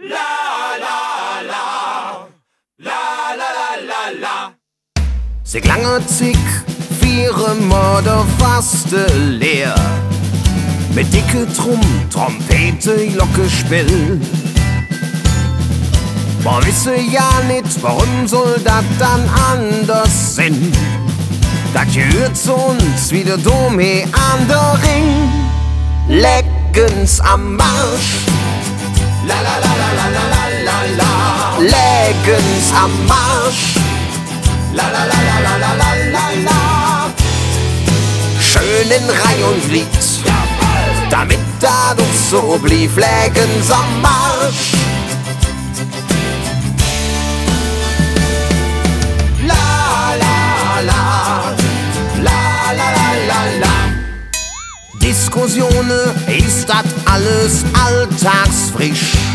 La la la, la la la la la. Sie klange zig, viere Morde faste leer. Mit dicke Trompete, Glocke spill. Man wisse ja nicht, warum soll das dann anders sein. Das gehört zu uns wie der Dom hier an der Ring. Leggens am Marsch. La la la la la la la la. Leggens am Marsch. La la la la la la la la la. Schön in Reih und Glied, damit da doch so blieb. Leggens am Marsch. Diskussionen ist das alles alltagsfrisch.